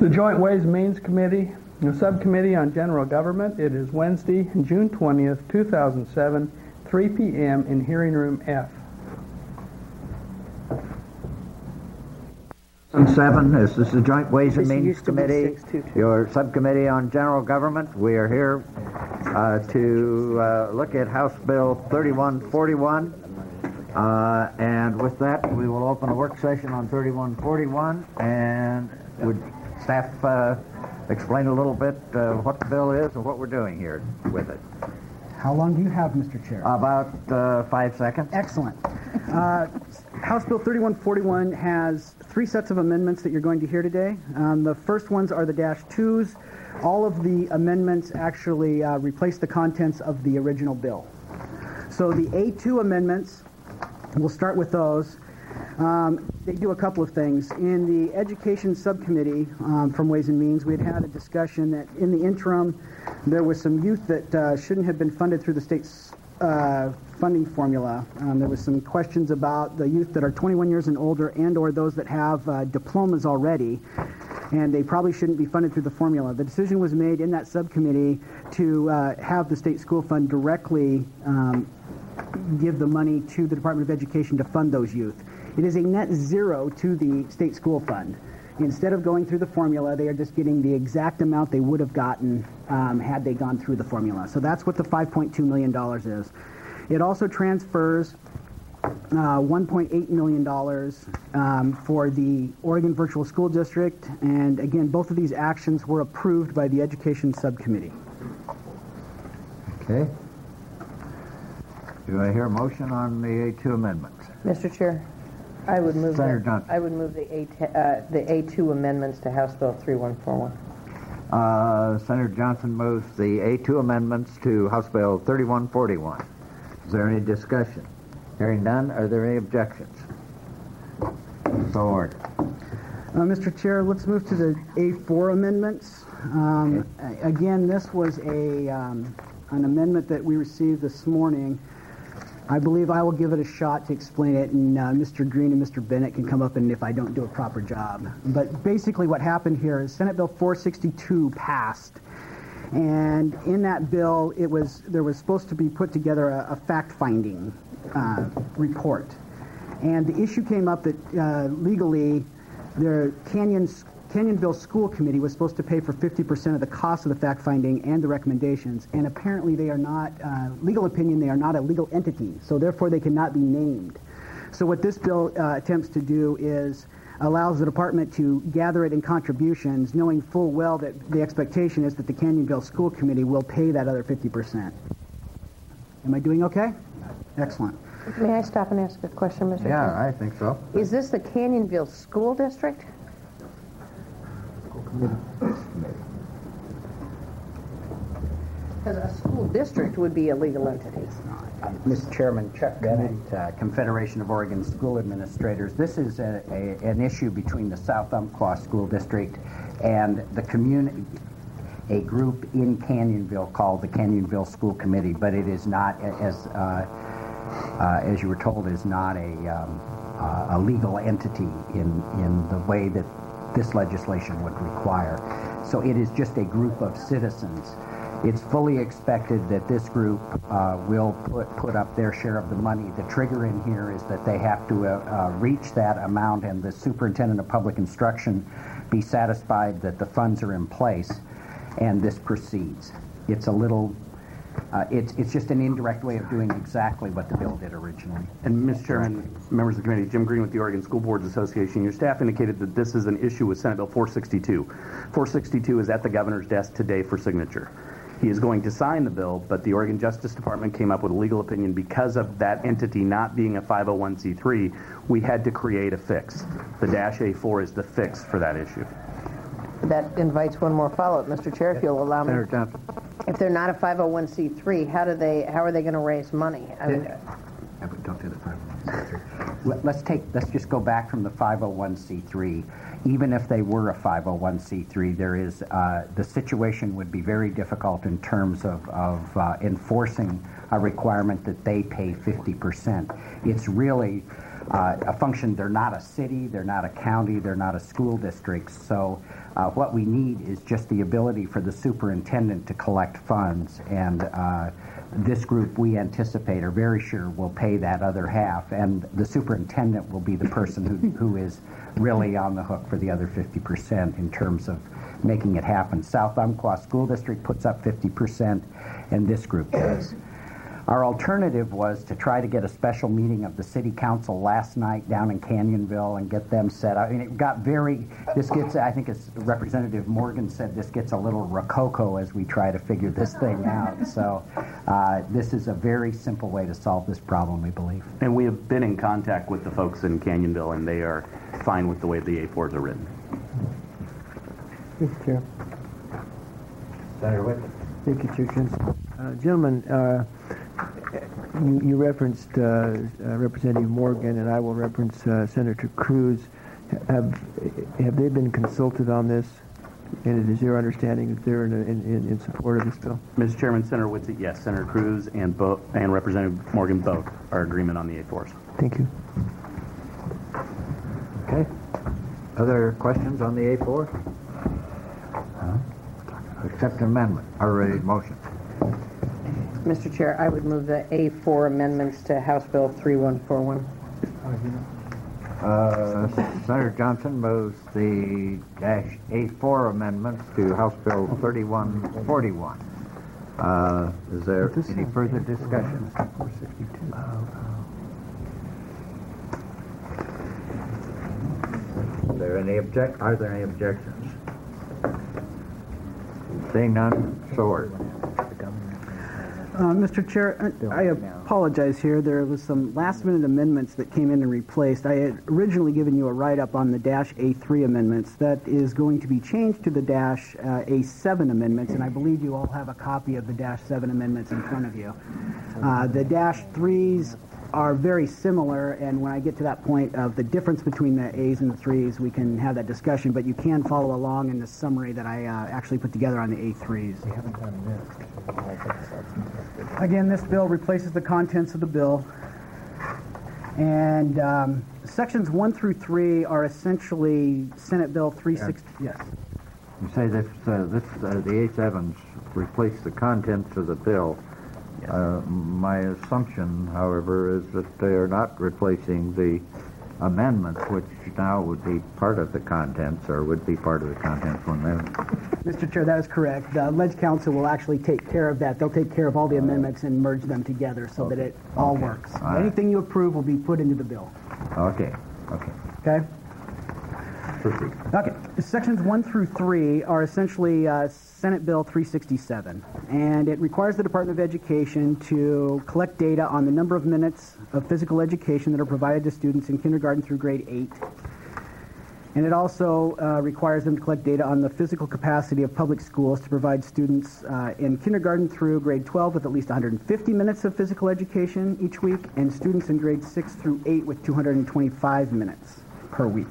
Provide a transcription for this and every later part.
The Joint Ways and Means Committee, the Subcommittee on General Government. It is Wednesday, June 20th, 2007, 3 p.m. in Hearing Room F. 7. This is the Joint Ways and Means Committee, your Subcommittee on General Government. We are here to look at House Bill 3141. And with that, we will open a work session on 3141. And would staff explain a little bit what the bill is and what we're doing here with it? How long do you have, Mr. Chair? About 5 seconds. Excellent. House Bill 3141 has 3 sets of amendments that you're going to hear today. The first ones are the -2s. All of the amendments actually replace the contents of the original bill. So the A2 amendments, we'll start with those. They do a couple of things. In the Education Subcommittee from Ways and Means, we had a discussion that in the interim there was some youth that shouldn't have been funded through the state's funding formula. There was some questions about the youth that are 21 years and older and or those that have diplomas already, and they probably shouldn't be funded through the formula. The decision was made in that subcommittee to have the state school fund directly give the money to the Department of Education to fund those youth. It is a net zero to the state school fund. Instead of going through the formula, they are just getting the exact amount they would have gotten had they gone through the formula. So that's what the $5.2 million is. It also transfers $1.8 million for the Oregon Virtual School District. And again, both of these actions were approved by the Education Subcommittee. Okay. Do I hear a motion on the A2 amendments? Mr. Chair, I would move Senator Johnson. I would move the A2 amendments to House Bill 3141. Senator Johnson moves the A2 amendments to House Bill 3141. Is there any discussion? Hearing none, are there any objections? So ordered. Mr. Chair, let's move to the A4 amendments. Okay. Again, this was an amendment that we received this morning. I believe I will give it a shot to explain it, and Mr. Green and Mr. Bennett can come up and if I don't do a proper job. But basically what happened here is Senate Bill 462 passed, and in that bill there was supposed to be put together a fact-finding report. And the issue came up that legally the Canyonville School Committee was supposed to pay for 50% of the cost of the fact-finding and the recommendations, and apparently they are not, legal opinion, they are not a legal entity, so therefore they cannot be named. So what this bill attempts to do is allows the department to gather it in contributions, knowing full well that the expectation is that the Canyonville School Committee will pay that other 50%. Am I doing okay? Excellent. May I stop and ask a question, Mr. Chair? Yeah, I think so. Is this the Canyonville School District? Because a school district would be a legal entity. Mr. Chairman, Chuck Bennett, Confederation of Oregon School Administrators. This is an issue between the South Umpqua School District and the community, a group in Canyonville called the Canyonville School Committee, but it is not, as you were told, is not a legal entity in the way that this legislation would require. So it is just a group of citizens. It's fully expected that this group will put up their share of the money. The trigger in here is that they have to reach that amount and the superintendent of public instruction be satisfied that the funds are in place, and this proceeds. It's a little, it's just an indirect way of doing exactly what the bill did originally. And Mr. Chairman, members of the committee, Jim Green with the Oregon School Boards Association. Your staff indicated that this is an issue with Senate Bill 462. 462 is at the governor's desk today for signature. He is going to sign the bill, but the Oregon Justice Department came up with a legal opinion because of that entity not being a 501c3. We had to create a fix. The -A4 is the fix for that issue. That invites one more follow-up, Mr. Chair, if you'll allow me. Senator Johnson. If they're not a 501c3, how are they going to raise money? Don't do the 501c3. Let's just go back from the 501c3. Even if they were a 501c3, there is the situation would be very difficult in terms of enforcing a requirement that they pay 50%. It's really a function. They're not a city, they're not a county, they're not a school district. So what we need is just the ability for the superintendent to collect funds, and this group, we anticipate, are very sure, will pay that other half, and the superintendent will be the person who is really on the hook for the other 50% in terms of making it happen. South Umpqua School District puts up 50%, and this group does. Our alternative was to try to get a special meeting of the city council last night down in Canyonville and get them set up. I mean, it got this gets, I think as Representative Morgan said, this gets a little rococo as we try to figure this thing out. So this is a very simple way to solve this problem, we believe. And we have been in contact with the folks in Canyonville, and they are fine with the way the A4s are written. Mr. Chair. Senator Whitman. Thank you, Chair Johnson. Gentlemen, you referenced Representative Morgan, and I will reference Senator Cruz. Have they been consulted on this? And is your understanding that they're in support of this bill? Mr. Chairman, Senator Whitsitt, yes. Senator Cruz and Representative Morgan both are in agreement on the A4s. Thank you. Okay. Other questions on the A4? Accept an amendment or a motion. Mr. Chair, I would move the A4 amendments to House Bill 3141. Senator Johnson moves the A4 amendments to House Bill 3141. Is there any further discussion? Are there any objections? Seeing none, so ordered. Mr. Chair, I apologize here. There was some last-minute amendments that came in and replaced. I had originally given you a write-up on the -A3 amendments. That is going to be changed to the -A7 amendments, and I believe you all have a copy of the -7 amendments in front of you. The -3s are very similar, and when I get to that point of the difference between the A's and the 3s, we can have that discussion, but you can follow along in the summary that I actually put together on the A3s. Again, this bill replaces the contents of the bill, and sections 1 through 3 are essentially Senate Bill 360. Yes. You say that the A7s replace the contents of the bill. My assumption, however, is that they are not replacing the amendments, which now would be part of the contents, or would be part of the contents when they're... Mr. Chair, that is correct. The Ledge Council will actually take care of that. They'll take care of all the amendments and merge them together so that it all works. All right. Anything you approve will be put into the bill. Okay. Okay? Proceed. Okay. Sections 1 through 3 are essentially Senate Bill 367, and it requires the Department of Education to collect data on the number of minutes of physical education that are provided to students in kindergarten through grade 8. And it also requires them to collect data on the physical capacity of public schools to provide students in kindergarten through grade 12 with at least 150 minutes of physical education each week, and students in grades 6 through 8 with 225 minutes per week.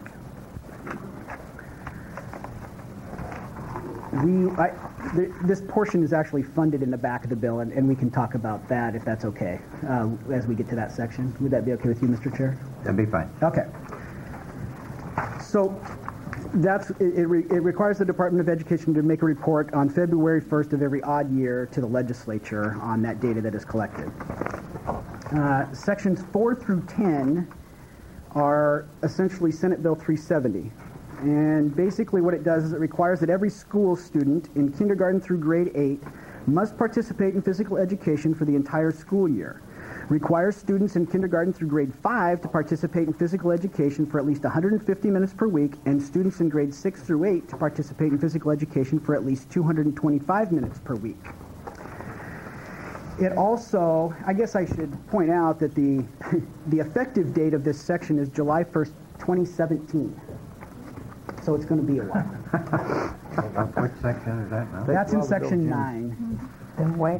This portion is actually funded in the back of the bill, and we can talk about that if that's okay as we get to that section. Would that be okay with you, Mr. Chair? That'd be fine. Okay. So it requires the Department of Education to make a report on February 1st of every odd year to the legislature on that data that is collected. Sections 4 through 10 are essentially Senate Bill 370. And basically what it does is it requires that every school student in kindergarten through grade 8 must participate in physical education for the entire school year. Requires students in kindergarten through grade 5 to participate in physical education for at least 150 minutes per week, and students in grades 6 through 8 to participate in physical education for at least 225 minutes per week. It also, I guess I should point out that the effective date of this section is July 1st, 2017. So it's going to be a while. Which section is that now? That's in section 9. Then wait.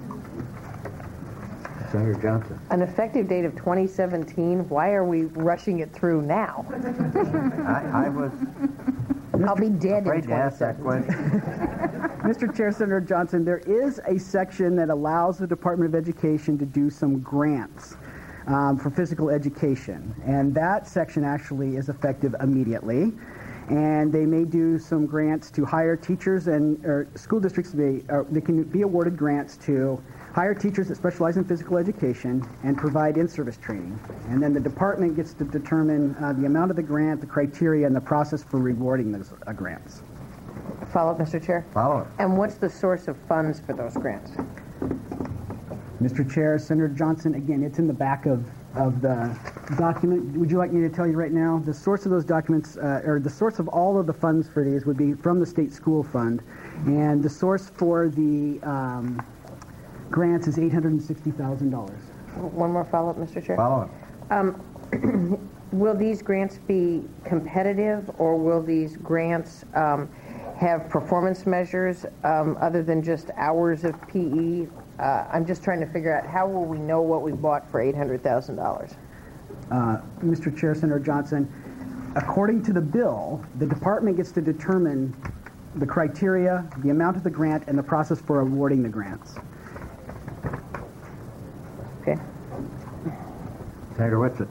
Senator Johnson. An effective date of 2017. Why are we rushing it through now? I was I'll be dead in afraid to ask that 2017. question. Mr. Chair, Senator Johnson, there is a section that allows the Department of Education to do some grants. for physical education. And that section actually is effective immediately. And they may do some grants to hire teachers, and or school districts, they can be awarded grants to hire teachers that specialize in physical education and provide in-service training. And then the department gets to determine the amount of the grant, the criteria, and the process for rewarding those grants. Follow up, Mr. Chair? Follow it. And what's the source of funds for those grants? Mr. Chair, Senator Johnson, again, it's in the back of the document. Would you like me to tell you right now? The source of those documents, or the source of all of the funds for these would be from the state school fund. And the source for the grants is $860,000. One more follow-up, Mr. Chair? Follow it. Will these grants be competitive, or will these grants have performance measures other than just hours of PE? I'm just trying to figure out, how will we know what we bought for $800,000? Mr. Chair, Senator Johnson, according to the bill, the department gets to determine the criteria, the amount of the grant, and the process for awarding the grants. Okay. Senator Whitsitt.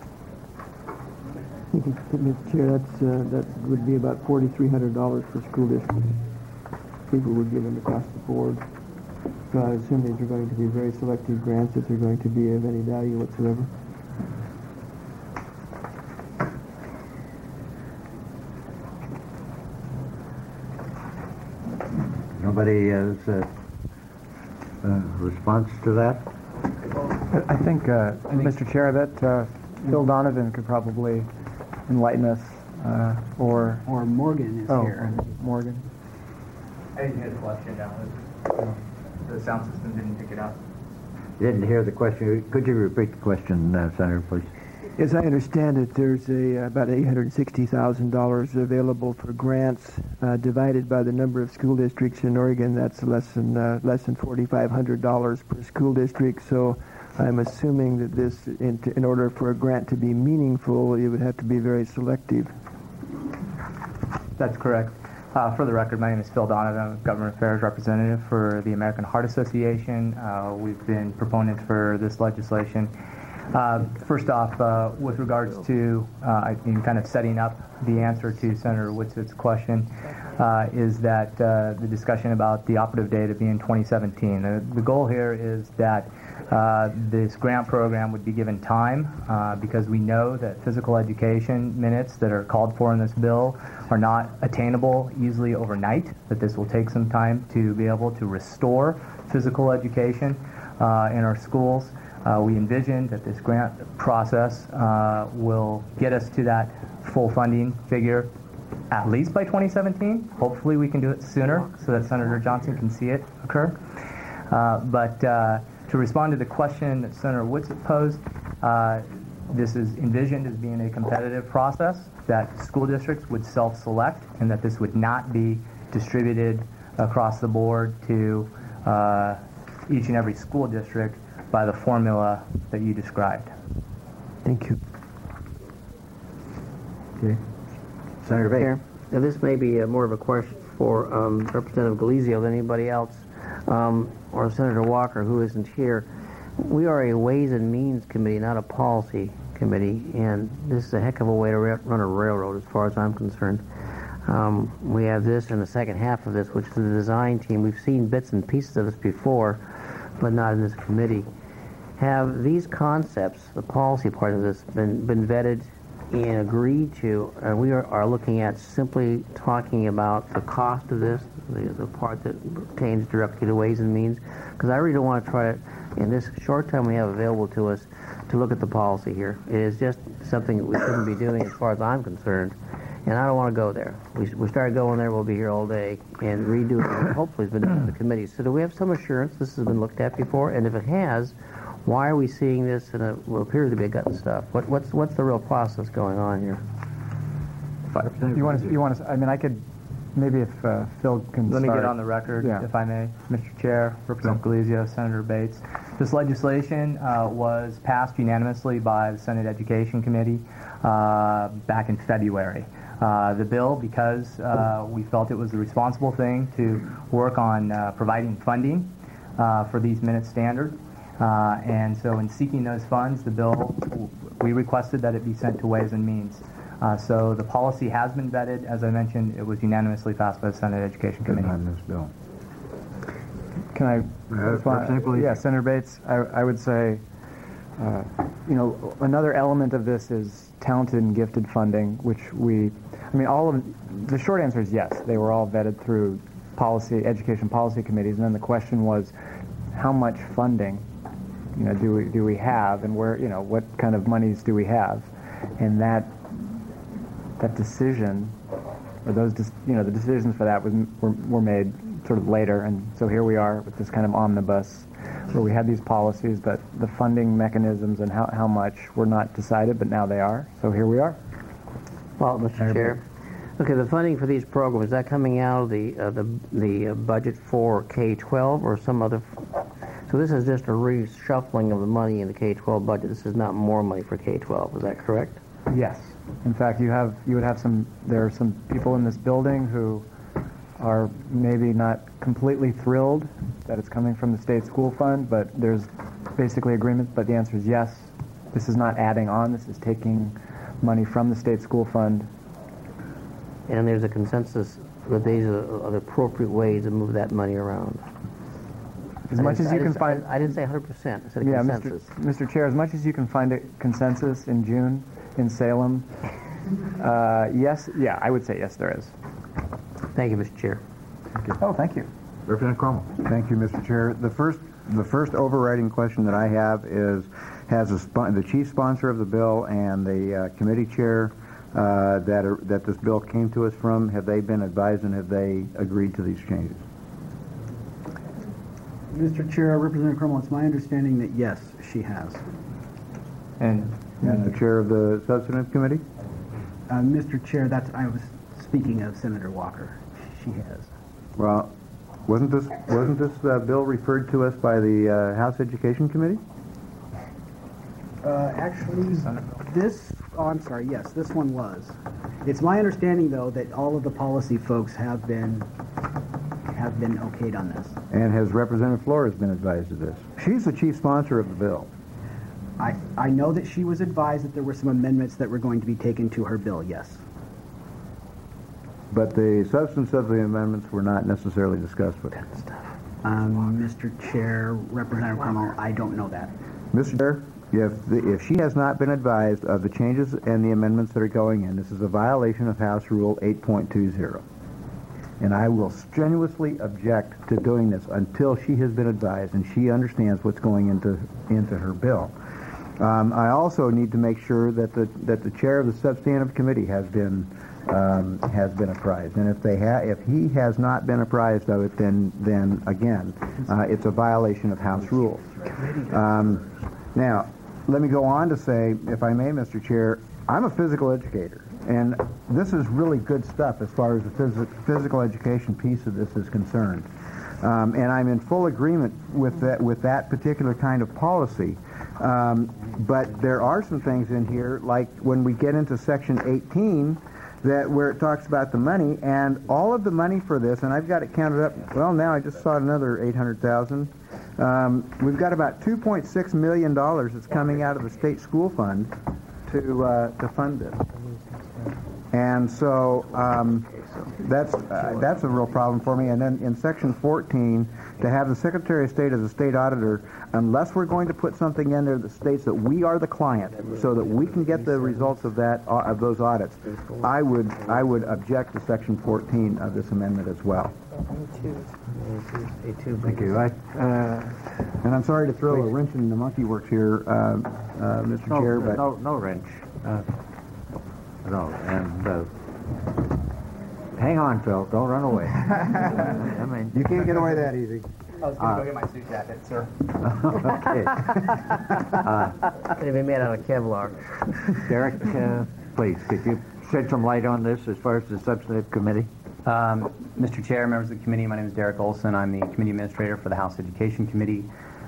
Mr. Chair, that would be about $4,300 for school districts. People would give them across the board. So I assume these are going to be very selective grants, if they're going to be of any value whatsoever. Nobody has a response to that? I think, Mr. Chair, that Phil Donovan could probably enlighten us, or Morgan is here. Morgan. I didn't hear the question. The sound system didn't pick it up. You didn't hear the question. Could you repeat the question, Senator, please? As I understand it, there's about $860,000 available for grants divided by the number of school districts in Oregon. That's less than $4,500 per school district. So I'm assuming that this, in order for a grant to be meaningful, it would have to be very selective. That's correct. For the record, my name is Phil Donovan. I'm a Government Affairs Representative for the American Heart Association. We've been proponents for this legislation. First off, with regards to kind of setting up the answer to Senator Whitsitt's question, is that the discussion about the operative date being 2017. The goal here is that this grant program would be given time because we know that physical education minutes that are called for in this bill are not attainable easily overnight, that this will take some time to be able to restore physical education in our schools. We envision that this grant process will get us to that full funding figure at least by 2017. Hopefully we can do it sooner so that Senator Johnson can see it occur. But to respond to the question that Senator Whitsitt posed, this is envisioned as being a competitive process, that school districts would self-select, and that this would not be distributed across the board to each and every school district by the formula that you described. Thank you. Okay. Senator Bates. Chair, now this may be more of a question for Representative Galizio than anybody else, or Senator Walker, who isn't here. We are a Ways and Means Committee, not a policy committee, and this is a heck of a way to run a railroad as far as I'm concerned. We have this and the second half of this, which is the design team. We've seen bits and pieces of this before, but not in this committee. Have these concepts, the policy part of this, been vetted and agreed to? We are looking at simply talking about the cost of this, the part that pertains directly to Ways and Means, because I really don't want to try to, in this short time we have available to us, to look at the policy here. It is just something that we shouldn't be doing as far as I'm concerned, and I don't want to go there. We start going there, we'll be here all day, and redo it, hopefully it's been done in the committee. So do we have some assurance this has been looked at before? And if it has, why are we seeing this in what appears to be a gut and stuff? What's the real process going on here? You want to? I mean, I could maybe if Phil can. Let me get on the record, if I may, Mr. Chair, Representative Galizio, Senator Bates. This legislation was passed unanimously by the Senate Education Committee back in February. The bill, because we felt it was the responsible thing to work on providing funding for these minute standards. And so in seeking those funds, the bill, we requested that it be sent to Ways and Means. So the policy has been vetted. As I mentioned, it was unanimously passed by the Senate Education Committee. On this bill. Can I respond? please. Yeah, Senator Bates, I would say, another element of this is talented and gifted funding, which the short answer is yes. They were all vetted through education policy committees, and then the question was, how much funding, do we have, and where, what kind of monies do we have, and that decision, or those, the decisions for that were made sort of later, and so here we are with this kind of omnibus where we had these policies, but the funding mechanisms and how much were not decided, but now they are. So here we are. Well, Mr. Chair. Okay, the funding for these programs, is that coming out of the budget for K-12 or some other? So this is just a reshuffling of the money in the K-12 budget. This is not more money for K-12. Is that correct? Yes. In fact, there are some people in this building who are maybe not completely thrilled that it's coming from the state school fund, but there's basically agreement. But the answer is yes. This is not adding on. This is taking money from the state school fund. And there's a consensus that these are the appropriate ways to move that money around. As much as you can find. I didn't say 100%. I said a consensus. Mr. Chair, as much as you can find a consensus in June in Salem, yes, I would say yes, there is. Thank you, Mr. Chair. Thank you. Oh, thank you. Representative Cromwell. Thank you, Mr. Chair. The first overriding question that I have is, has the chief sponsor of the bill and the committee chair that this bill came to us from, have they been advised and have they agreed to these changes? Mr. Chair, Representative Cromwell, it's my understanding that yes, she has. And the chair of the substantive committee? Mr. Chair, I was speaking of Senator Walker. She has. Well, wasn't this bill referred to us by the House Education Committee? Actually, I'm sorry, yes, this one was. It's my understanding, though, that all of the policy folks have been okayed on this. And has Representative Flores been advised of this? She's the chief sponsor of the bill. I know that she was advised that there were some amendments that were going to be taken to her bill, yes. But the substance of the amendments were not necessarily discussed with her. Mr. Chair, Representative Cromwell, I don't know that. Mr. Chair, if she has not been advised of the changes and the amendments that are going in, this is a violation of House Rule 8.20. And I will strenuously object to doing this until she has been advised and she understands what's going into her bill. I also need to make sure that the chair of the substantive committee has been apprised. And if he has not been apprised of it, then again, it's a violation of House rules. Now, let me go on to say, if I may, Mr. Chair, I'm a physical educator, and this is really good stuff as far as the physical education piece of this is concerned. And I'm in full agreement with that particular kind of policy. But there are some things in here, like when we get into Section 18, where it talks about the money, and all of the money for this, and I've got it counted up. Well, now I just saw another $800,000. We've got about $2.6 million that's coming out of the state school fund to fund this. And so that's a real problem for me. And then in Section 14, to have the Secretary of State as a state auditor, unless we're going to put something in there that states that we are the client, so that we can get the results of those audits, I would object to Section 14 of this amendment as well. Thank you. And I'm sorry to throw a wrench in the monkey works here, Mr. Chair, but no wrench. No, and hang on, Phil. Don't run away. I mean, you can't get away that easy. I was going to go get my suit jacket, sir. Okay. It'd be made out of Kevlar. Derek, please, could you shed some light on this as far as the substantive committee? Mr. Chair, members of the committee, my name is Derek Olson. I'm the committee administrator for the House Education Committee.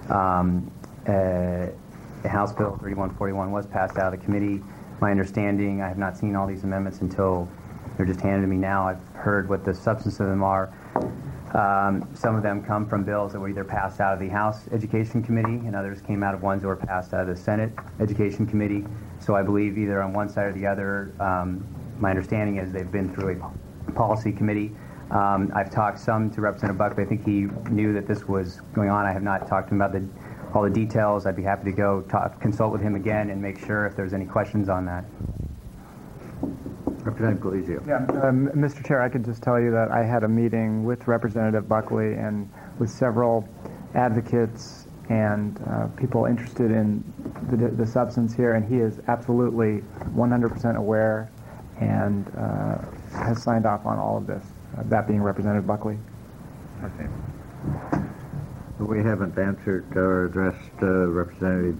House Bill 3141 was passed out of the committee. My understanding, I have not seen all these amendments until they're just handed to me now. I've heard what the substance of them are. Some of them come from bills that were either passed out of the House Education Committee, and others came out of ones that were passed out of the Senate Education Committee. So I believe either on one side or the other, my understanding is they've been through a policy committee. I've talked some to Representative Buckley. I think he knew that this was going on. I have not talked to him about all the details. I'd be happy to go consult with him again and make sure if there's any questions on that. Representative Galizio. Yeah, Mr. Chair, I could just tell you that I had a meeting with Representative Buckley and with several advocates and people interested in the substance here, and he is absolutely 100% aware and has signed off on all of this, that being Representative Buckley. Okay. We haven't answered or addressed Representative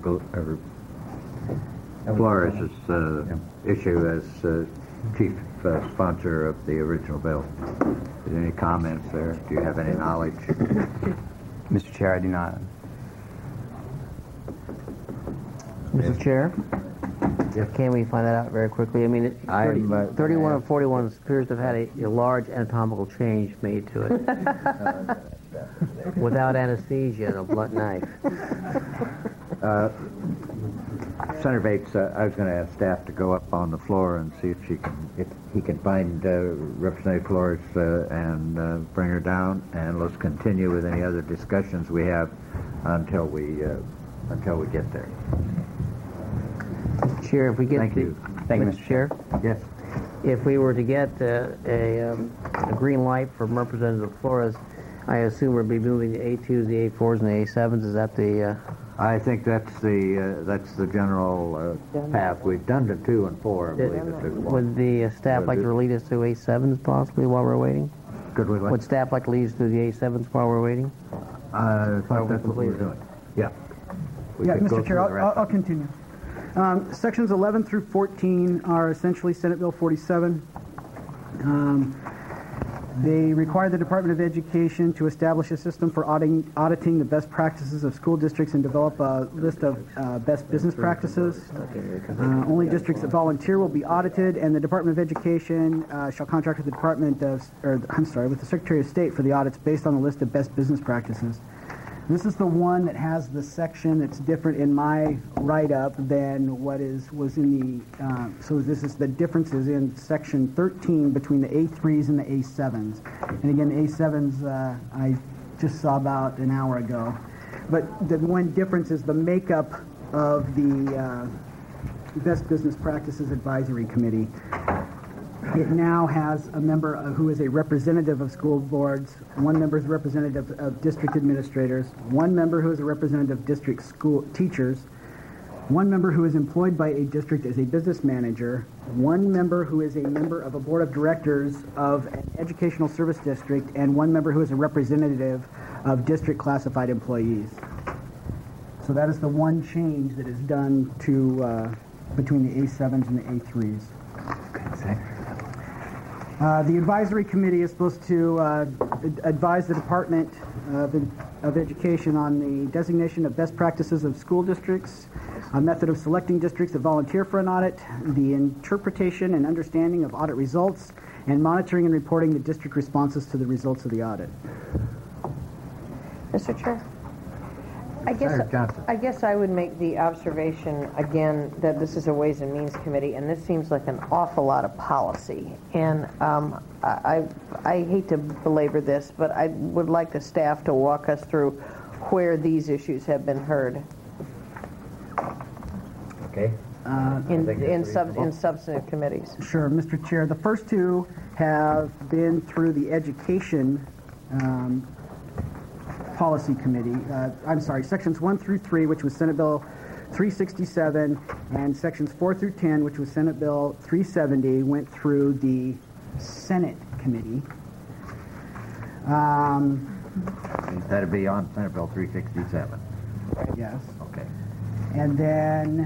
Flores' issue as chief sponsor of the original bill. Is there any comments there? Do you have any knowledge? Mr. Chair, I do not. Mr. Chair? Yes. Can we find that out very quickly? I mean, 31 and 41 appears to have had a large anatomical change made to it. Without anesthesia and a blunt knife. Senator Bates, I was going to ask staff to go up on the floor and see if he can find Representative Flores and bring her down, and let's continue with any other discussions we have until we get there. Chair, if we get Thank you, Mr. Chair. Yes. If we were to get a green light from Representative Flores, I assume we'll be moving the A2s, the A4s, and the A7s. Is that the? I think that's the general path. We've done the 2 and 4, I believe. Would the staff like to lead us to A7s possibly while we're waiting? Could we? Would staff like to lead us to the A7s while we're waiting? I thought that's what we were doing. Yeah. Mr. Chair, I'll continue. Sections 11 through 14 are essentially Senate Bill 47. They require the Department of Education to establish a system for auditing the best practices of school districts and develop a list of best business practices. Only districts that volunteer will be audited, and the Department of Education shall contract with the with the Secretary of State for the audits based on the list of best business practices. This is the one that has the section that's different in my write-up than what was in the, so this is the differences in section 13 between the A3s and the A7s. And again, the A7s I just saw about an hour ago. But the one difference is the makeup of the Best Business Practices Advisory Committee. It now has a member who is a representative of school boards, one member is a representative of district administrators, one member who is a representative of district school teachers, one member who is employed by a district as a business manager, one member who is a member of a board of directors of an educational service district, and one member who is a representative of district classified employees. So that is the one change that is done to between the A7s and the A3s. The advisory committee is supposed to advise the Department of Education on the designation of best practices of school districts, a method of selecting districts that volunteer for an audit, the interpretation and understanding of audit results, and monitoring and reporting the district responses to the results of the audit. Mr. Chair? I guess I would make the observation again that this is a Ways and Means Committee, and this seems like an awful lot of policy. And I hate to belabor this, but I would like the staff to walk us through where these issues have been heard. Okay. In substantive committees. Sure, Mr. Chair. The first two have been through the Education Policy Committee. Sections 1 through 3, which was Senate Bill 367, and sections 4 through 10, which was Senate Bill 370, went through the Senate Committee. That'd be on Senate Bill 367. Yes. Okay. And then,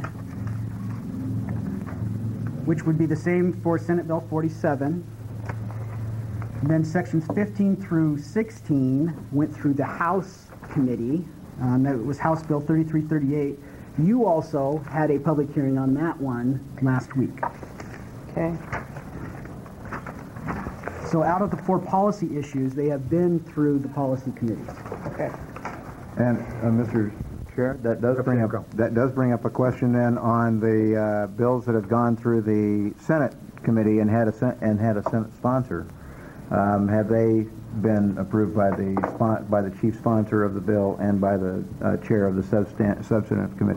which would be the same for Senate Bill 47. And then sections 15 through 16 went through the House Committee. That was House Bill 3338. You also had a public hearing on that one last week. Okay. So out of the 4 policy issues, they have been through the policy committee. Okay. And Mr. Chair, that does bring up a question then on the bills that have gone through the Senate committee and had a Senate sponsor. Have they been approved by the chief sponsor of the bill and by the chair of the substantive committee?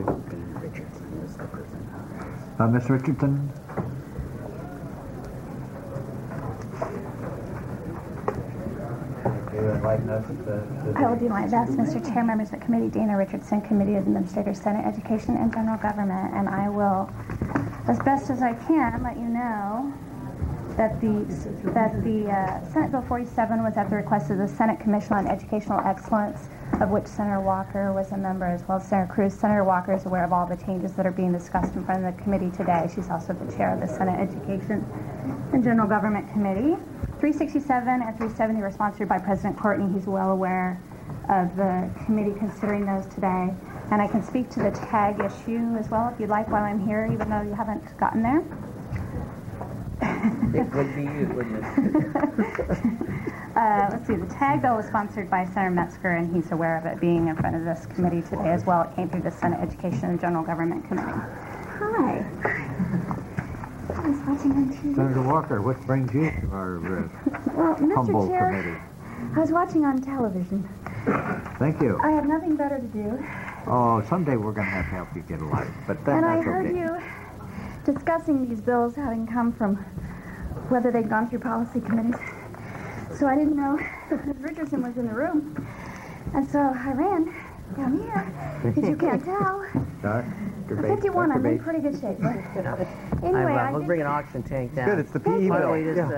Ms. Richardson? I will do my best, Mr. Chair, members of the committee. Dana Richardson, Committee Administrator, Senate Education and General Government, and I will, as best as I can, let you know that the Senate Bill 47 was at the request of the Senate Commission on Educational Excellence, of which Senator Walker was a member, as well as Senator Cruz. Senator Walker is aware of all the changes that are being discussed in front of the committee today. She's also the chair of the Senate Education and General Government Committee. 367 and 370 were sponsored by President Courtney. He's well aware of the committee considering those today. And I can speak to the tag issue as well if you'd like while I'm here, even though you haven't gotten there. It would be you, wouldn't it? Let's see, the tag bill was sponsored by Senator Metzger, and he's aware of it being in front of this committee today as well. It came through the Senate Education and General Government Committee. Hi. I was watching on TV. Senator Walker, what brings you to our Well, Mr. humble Chair, committee? I was watching on television. Thank you. I had nothing better to do. Oh, someday we're going to have to help you get a life, but that's And I okay. heard you discussing these bills having come from whether they'd gone through policy committees. So I didn't know Ms. Richardson was in the room. And so I ran down here, because you can't tell. For 51, I'm in pretty good shape. But anyway, We'll bring an oxygen tank down. Good, it's the PE bill.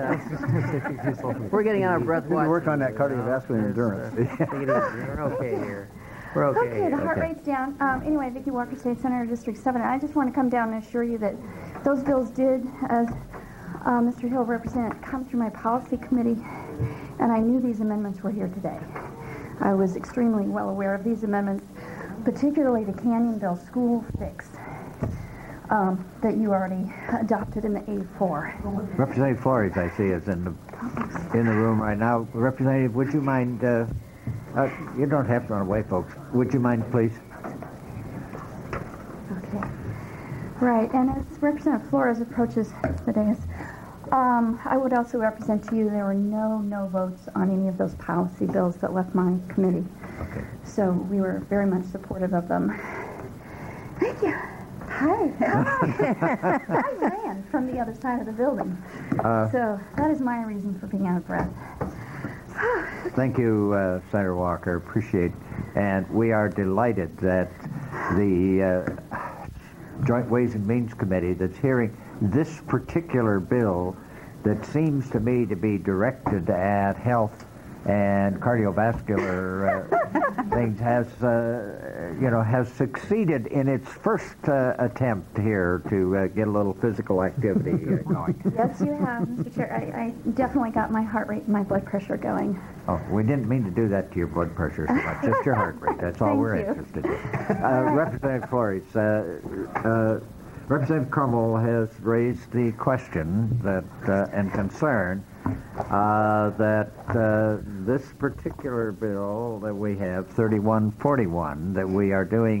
We're getting out of breath. We need to work on that cardiovascular endurance. Take it easy. We're okay here. We're okay. Okay, the heart rate's down. Anyway, Vicki Walker, State Senator, District 7. And I just want to come down and assure you that those bills did, as Mr. Hill represented, come through my policy committee, and I knew these amendments were here today. I was extremely well aware of these amendments, particularly the Canyon Bill School Fix that you already adopted in the A4. Representative Flores, I see, is in the room right now. Representative, would you mind? You don't have to run away, folks. Would you mind, please? Okay. Right, and as Representative Flores approaches the dais, I would also represent to you there were no votes on any of those policy bills that left my committee. Okay. So we were very much supportive of them. Thank you. Hi. I ran from the other side of the building. So that is my reason for being out of breath. Thank you, Senator Walker. Appreciate, and we are delighted that the Joint Ways and Means Committee that's hearing this particular bill that seems to me to be directed at health and cardiovascular things has succeeded in its first attempt here to get a little physical activity going. Yes, you have, Mr. Chair. I definitely got my heart rate and my blood pressure going. Oh, we didn't mean to do that to your blood pressure so much, just your heart rate. That's all we're interested in. Representative Flores, Representative Crummell has raised the question that and concern that this particular bill that we have, 3141, that we are doing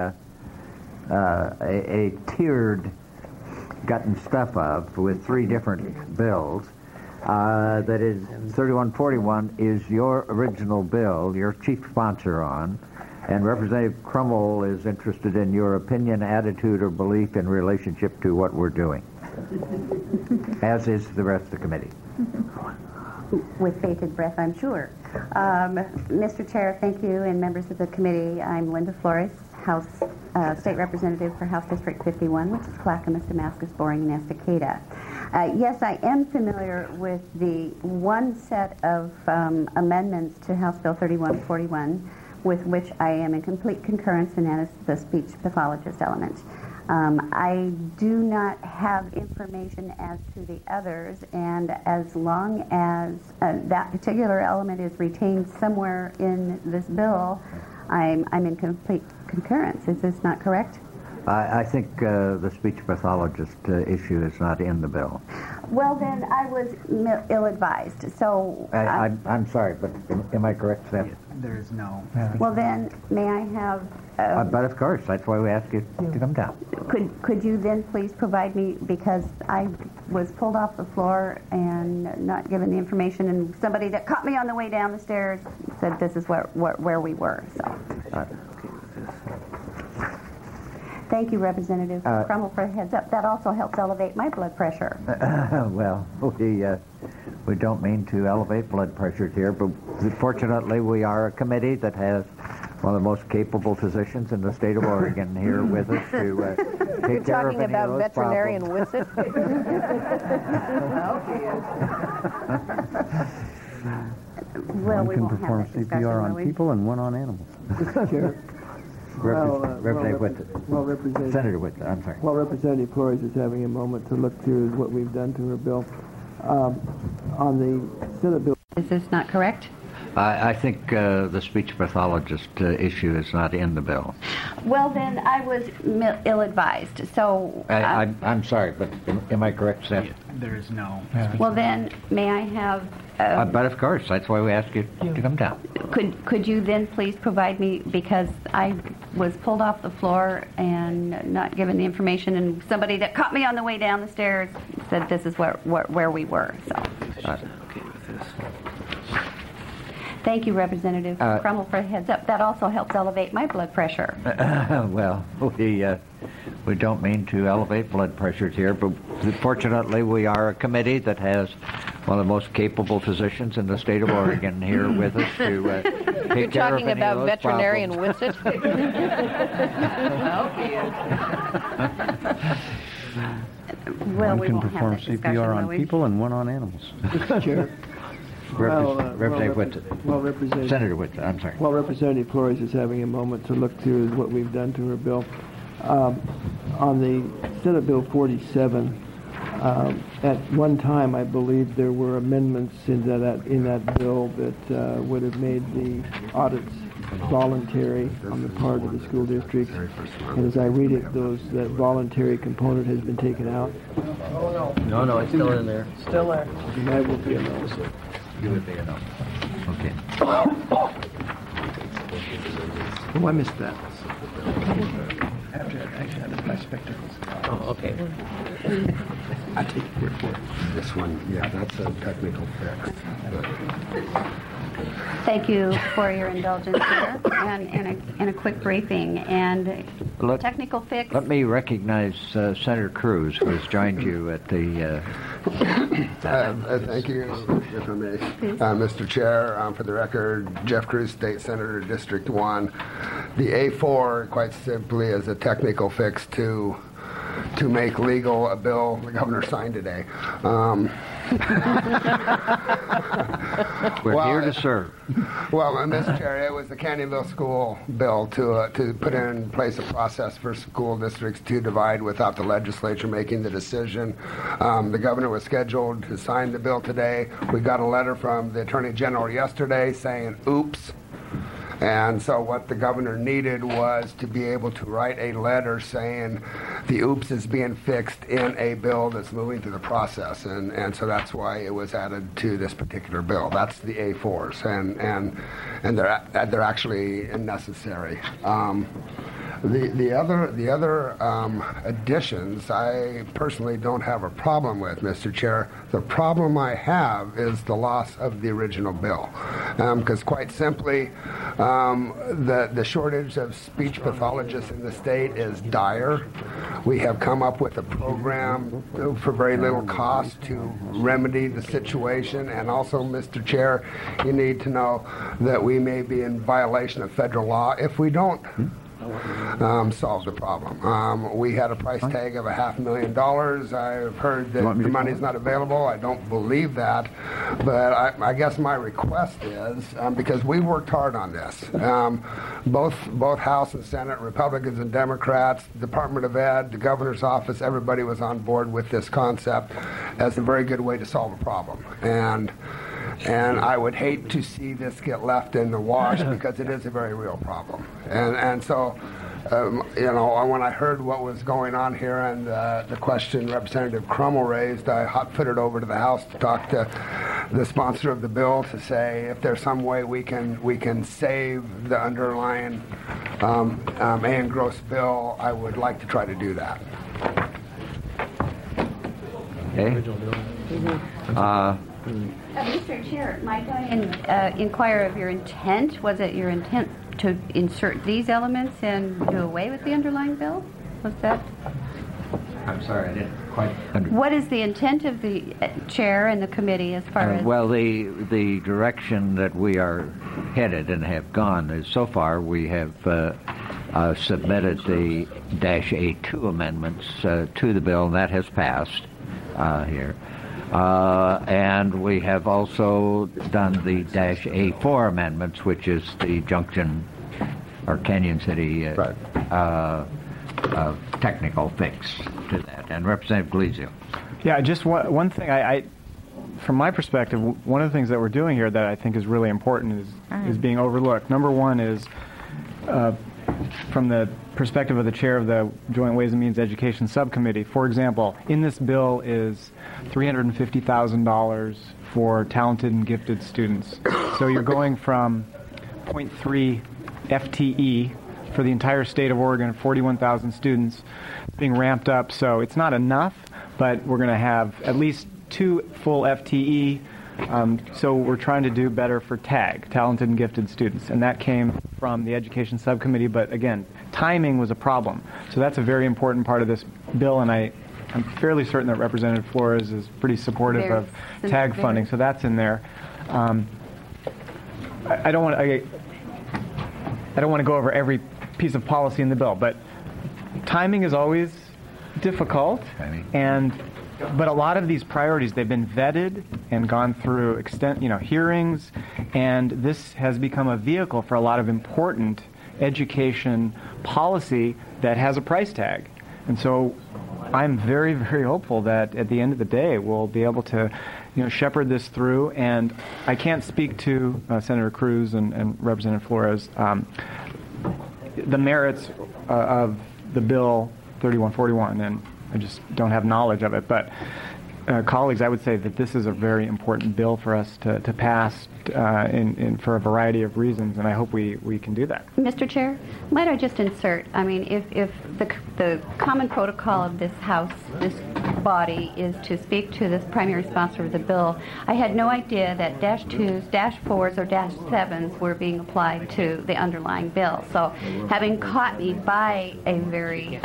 a tiered gotten stuff of with 3 different bills. That is, 3141 is your original bill, your chief sponsor on, and Representative Crummell is interested in your opinion, attitude, or belief in relationship to what we're doing, as is the rest of the committee. With bated breath, I'm sure. Mr. Chair, thank you, and members of the committee. I'm Linda Flores, House State Representative for House District 51, which is Clackamas, Damascus, Boring, and Estacada. Yes, I am familiar with the one set of amendments to House Bill 3141, with which I am in complete concurrence, and that is the speech pathologist element. I do not have information as to the others, and as long as that particular element is retained somewhere in this bill, I'm in complete concurrence. Is this not correct? I think the speech pathologist issue is not in the bill. Well, then I was ill-advised. So I'm sorry, but am I correct, Steph? There is no. well, then may I have? But of course, that's why we ask you to come down. Could you then please provide me, because I was pulled off the floor and not given the information, and somebody that caught me on the way down the stairs said this is where we were. So. Thank you, Representative Crummell, for the heads up. That also helps elevate my blood pressure. Well, we don't mean to elevate blood pressure here, but fortunately we are a committee that has one of the most capable physicians in the state of Oregon here with us to take care of any of those problems. You're talking about veterinarian Wissett? Well, we can won't perform have that discussion, CPR on will we? people and one on animals. Chair. Representative Whit, Senator Whit, I'm sorry. While Representative Flores is having a moment to look through what we've done to her bill, on the Senate bill. Is this not correct? I think the speech pathologist issue is not in the bill. Well, then I was ill-advised. So. I'm sorry, but am I correct, Seth? There is no. Well, then may I have? But of course, that's why we ask you to come down. Could you then please provide me, because I was pulled off the floor and not given the information, and somebody that caught me on the way down the stairs said this is where we were. So. Thank you, Representative Crummell, for the heads up. That also helps elevate my blood pressure. Well, we don't mean to elevate blood pressures here, but fortunately we are a committee that has one of the most capable physicians in the state of Oregon here with us to take care of any of those problems. You're talking about veterinarian Wissett? Well, one we can won't perform have that discussion, CPR will on we? people and one on animals. Chair. Representative Whit, Senator Whit, I'm sorry. While Representative Flores is having a moment to look through what we've done to her bill, on the Senate Bill 47, at one time I believe there were amendments in that bill that would have made the audits voluntary on the part of the school districts. And as I read it, that voluntary component has been taken out. No, it's still in there. Still there. And I will be a no. You would be a no. Okay. Oh, I missed that. After I had my spectacles. Oh, okay. I take your word for it. This one, yeah, that's a technical fix. Thank you for your indulgence here and a quick briefing. And technical fix. Let me recognize Senator Cruz, who has joined you at the... Thank you, if I may. Mr. Chair, for the record, Jeff Cruz, State Senator, District 1. The A4, quite simply, is a technical fix to make legal a bill the governor signed today. We're here to serve. Well, Mr. Chair, it was the Canyonville School bill to put in place a process for school districts to divide without the legislature making the decision. The governor was scheduled to sign the bill today. We got a letter from the Attorney General yesterday saying, oops. And so what the governor needed was to be able to write a letter saying the oops is being fixed in a bill that's moving through the process. And so that's why it was added to this particular bill. That's the A4s. And they're actually necessary. The other additions, I personally don't have a problem with, Mr. Chair. The problem I have is the loss of the original bill, because quite simply, the shortage of speech pathologists in the state is dire. We have come up with a program for very little cost to remedy the situation, and also, Mr. Chair, you need to know that we may be in violation of federal law if we don't solve the problem. We had a price tag of $500,000. I've heard that the money's not available. I don't believe that, but I guess my request is, because we worked hard on this, both House and Senate, Republicans and Democrats, Department of Ed, the governor's office, everybody was on board with this concept as a very good way to solve a problem. And I would hate to see this get left in the wash because it is a very real problem. And so when I heard what was going on here and the question Representative Crummell raised, I hot-footed over to the House to talk to the sponsor of the bill to say if there's some way we can save the underlying and gross bill, I would like to try to do that. Okay. Mr. Chair, might I inquire of your intent? Was it your intent to insert these elements and do away with the underlying bill? Was that? I'm sorry, I didn't quite understand. What is the intent of the chair and the committee as far as? Well, the direction that we are headed and have gone is so far we have submitted the -A2 amendments to the bill, and that has passed here. And we have also done the -A4 amendments, which is the Junction or Canyon City technical fix to that. And Representative Galizio. Yeah, just one thing. I from my perspective, one of the things that we're doing here that I think is really important is being overlooked. Number one is from the perspective of the chair of the Joint Ways and Means Education Subcommittee. For example, in this bill is $350,000 for talented and gifted students. So you're going from 0.3 FTE for the entire state of Oregon, 41,000 students, being ramped up. So it's not enough, but we're going to have at least 2 full FTE. So we're trying to do better for TAG, talented and gifted students, and that came from the Education Subcommittee. But again, timing was a problem. So that's a very important part of this bill, and I'm fairly certain that Representative Flores is pretty supportive of TAG funding. So that's in there. I don't want to go over every piece of policy in the bill, but timing is always difficult, but a lot of these priorities, they've been vetted and gone through hearings, and this has become a vehicle for a lot of important education policy that has a price tag. And so I'm very, very hopeful that at the end of the day we'll be able to shepherd this through. And I can't speak to Senator Cruz and Representative Flores the merits of the bill 3141, and I just don't have knowledge of it. But colleagues, I would say that this is a very important bill for us to pass for a variety of reasons, and I hope we can do that. Mr. Chair, might I just insert, I mean, if the common protocol of this House, this body, is to speak to this primary sponsor of the bill, I had no idea that -2s, -4s, or -7s were being applied to the underlying bill. So having caught me by a very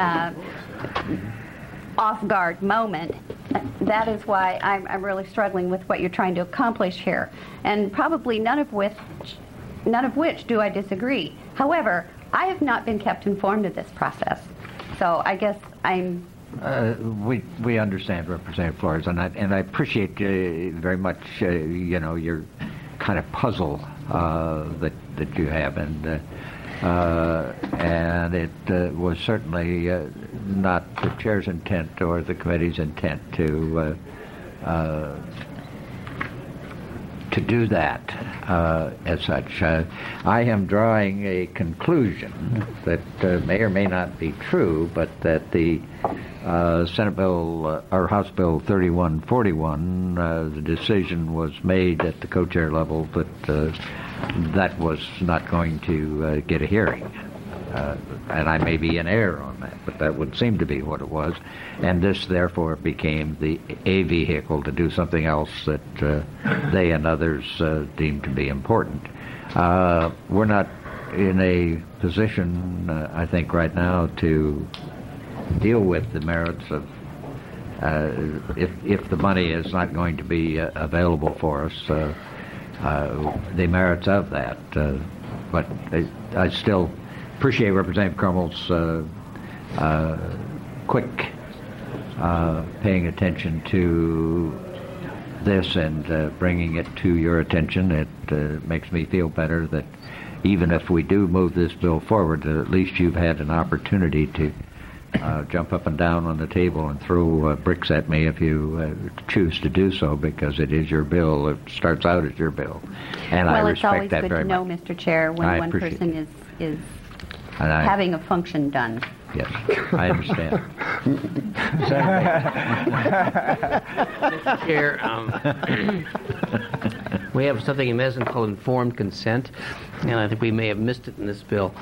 off-guard moment, that is why I'm really struggling with what you're trying to accomplish here, and probably none of which do I disagree. However, I have not been kept informed of this process, so I guess I'm. We understand, Representative Flores, and I appreciate very much your kind of puzzle that you have, and it was certainly not the chair's intent or the committee's intent to do that as such. I am drawing a conclusion that may or may not be true, but that the Senate Bill or House Bill 3141, the decision was made at the co-chair level that that was not going to get a hearing. And I may be in error on that, but that would seem to be what it was. And this, therefore, became a vehicle to do something else that they and others deemed to be important. We're not in a position, I think, right now to deal with the merits of if the money is not going to be available for us, the merits of that. But I still appreciate Representative Crummell's quick paying attention to this and bringing it to your attention. It makes me feel better that even if we do move this bill forward, at least you've had an opportunity to jump up and down on the table and throw bricks at me if you choose to do so, because it is your bill. It starts out as your bill, and I respect that very much. Well, it's always good to know, Mr. Chair, when one person is And having a function done. Yes, I understand. Mr. Chair, we have something in medicine called informed consent, and I think we may have missed it in this bill.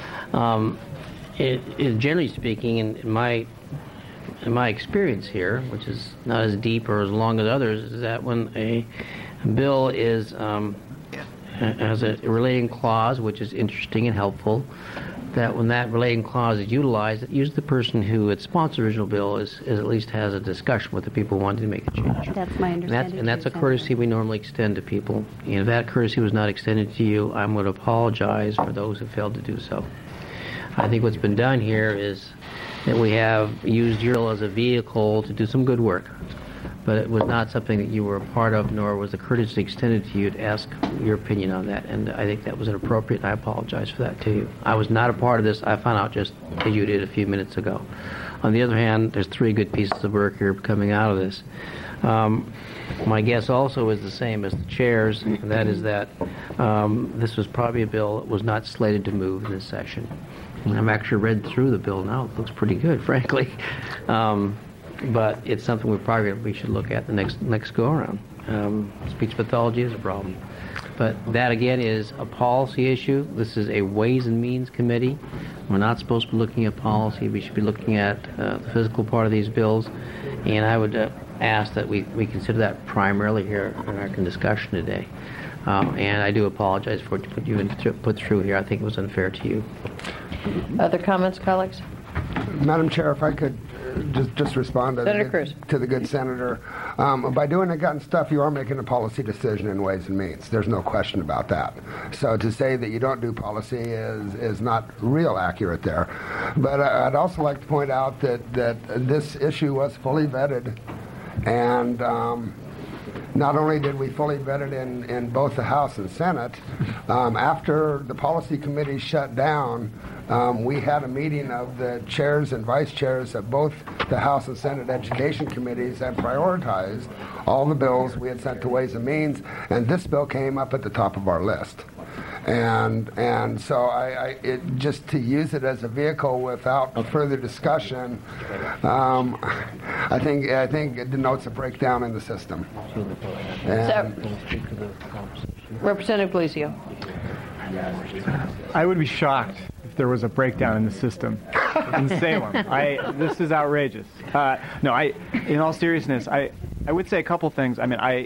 Generally speaking, in my experience here, which is not as deep or as long as others, is that when a bill is has a relating clause, which is interesting and helpful, that when that relating clause is utilized, usually the person who had sponsored the original bill is at least has a discussion with the people wanting to make a change. That's my understanding. And that's a courtesy we normally extend to people. And if that courtesy was not extended to you, I'm going to apologize for those who failed to do so. I think what's been done here is that we have used your bill as a vehicle to do some good work. But it was not something that you were a part of, nor was the courtesy extended to you to ask your opinion on that. And I think that was inappropriate, and I apologize for that to you. I was not a part of this. I found out just as you did a few minutes ago. On the other hand, there's 3 good pieces of work here coming out of this. My guess also is the same as the chair's, and that is that this was probably a bill that was not slated to move in this session. And I've actually read through the bill now. It looks pretty good, frankly. But it's something we should look at the next go-around. Speech pathology is a problem. But that, again, is a policy issue. This is a Ways and Means Committee. We're not supposed to be looking at policy. We should be looking at the physical part of these bills. And I would ask that we consider that primarily here in our discussion today. And I do apologize for what you put through here. I think it was unfair to you. Other comments, colleagues? Madam Chair, if I could just respond to the good senator. By doing the gut and stuff, you are making a policy decision in Ways and Means. There's no question about that. So to say that you don't do policy is not real accurate there. But I'd also like to point out that this issue was fully vetted, and not only did we fully vet it in both the House and Senate, after the policy committee shut down, we had a meeting of the chairs and vice chairs of both the House and Senate Education Committees and prioritized all the bills we had sent to Ways and Means, and this bill came up at the top of our list. And so just to use it as a vehicle without further discussion, I think it denotes a breakdown in the system. Representative Galizio. I would be shocked if there was a breakdown in the system in Salem. This is outrageous. In all seriousness, I would say a couple things. I mean,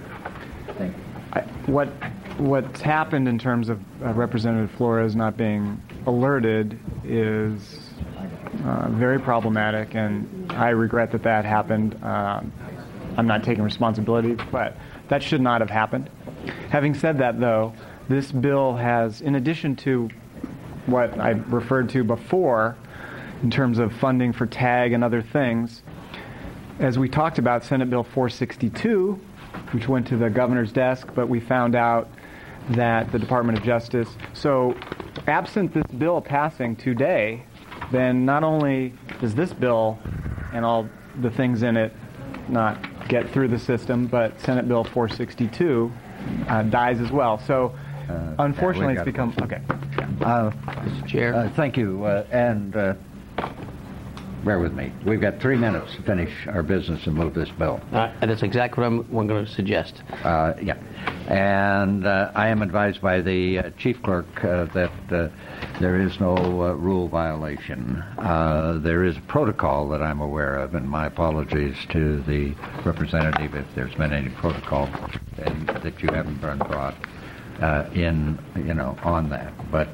what's happened in terms of Representative Flores not being alerted is very problematic, and I regret that happened. I'm not taking responsibility, but that should not have happened. Having said that, though, this bill has, in addition to what I referred to before in terms of funding for TAG and other things, as we talked about, Senate Bill 462, which went to the governor's desk, but we found out that the Department of Justice, so absent this bill passing today, then not only does this bill and all the things in it not get through the system, but Senate Bill 462 dies as well. So unfortunately, it's become... Okay. Mr. Chair. Thank you. And bear with me. We've got 3 minutes to finish our business and move this bill. And that's exactly what I'm going to suggest. Yeah. And I am advised by the chief clerk that there is no rule violation. There is a protocol that I'm aware of, and my apologies to the representative if there's been any protocol and that you haven't been brought in, on that. But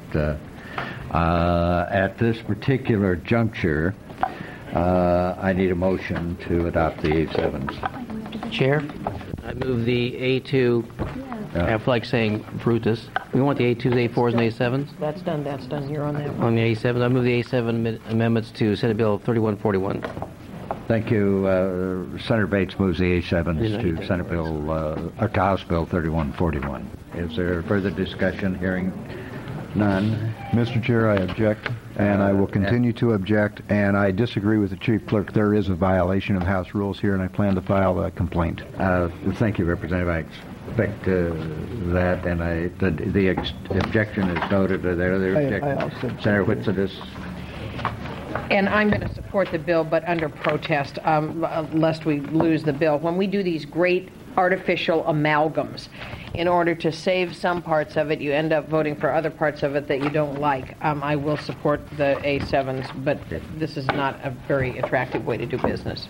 at this particular juncture, I need a motion to adopt the A7s. Chair, I move the A2. I feel like saying Brutus. We want the A2s, A4s, and A7s? That's done. You're on that one. On the A7s, I move the A7 amendments to Senate Bill 3141. Thank you. Senator Bates moves the A7s to Senate Bill, or to House Bill 3141. Is there further discussion? Hearing none. Mr. Chair, I object, and I will continue to object, and I disagree with the Chief Clerk. There is a violation of House rules here, and I plan to file a complaint. Thank you, Representative Ike's. respect to that, and the objection is noted. Are there other objections? Senator Whitson is. And I'm going to support the bill, but under protest, lest we lose the bill. When we do these great artificial amalgams, in order to save some parts of it, you end up voting for other parts of it that you don't like. I will support the A7s, but this is not a very attractive way to do business.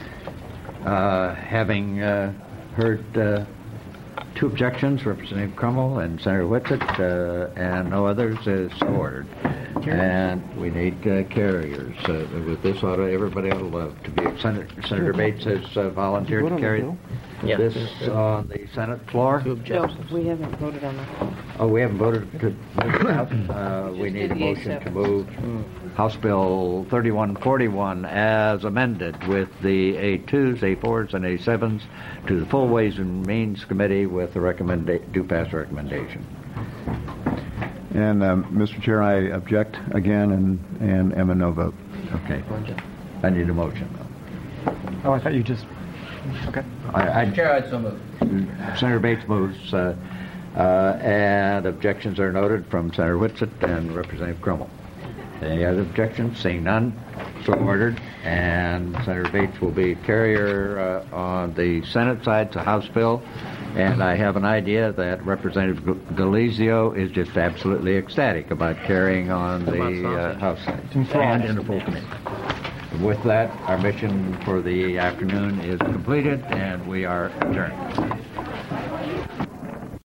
Having heard two objections, Representative Crummell and Senator Whitsitt, and no others, is so ordered. And we need carriers. With this, everybody ought to love to be. Senator Bates has volunteered to carry this on the Senate floor. No, we haven't voted on that. Oh, we haven't voted to move it out. We need a motion to move House Bill 3141 as amended with the A2s, A4s, and A7s to the full Ways and Means Committee with the due pass recommendation. And Mr. Chair, I object again and am a no vote. Okay. I need a motion. Oh, I thought you just. Okay. Chair, I'd so move. Senator Bates moves, and objections are noted from Senator Whitsitt and Representative Crummell. Any other objections? Seeing none, so ordered. And Senator Bates will be carrier on the Senate side to House bill. And I have an idea that Representative Galizio is just absolutely ecstatic about carrying on the House side and in the full committee. With that, our mission for the afternoon is completed, and we are adjourned.